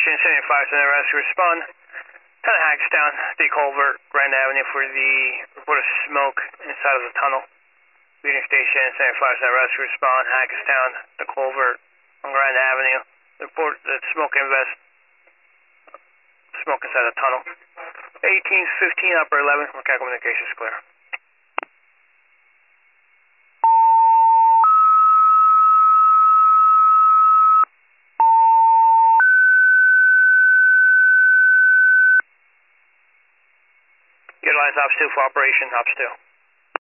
station 75 to the rescue respond. 10 Hackettstown, the culvert, Grand Avenue for the report of smoke inside of the tunnel. Reading station 75 to the rescue respond. Hackettstown, the culvert on Grand Avenue. Report that smoke inside the tunnel. 1815 upper 11, mechanical communications clear. Utilize Ops 2 for operation, Ops 2.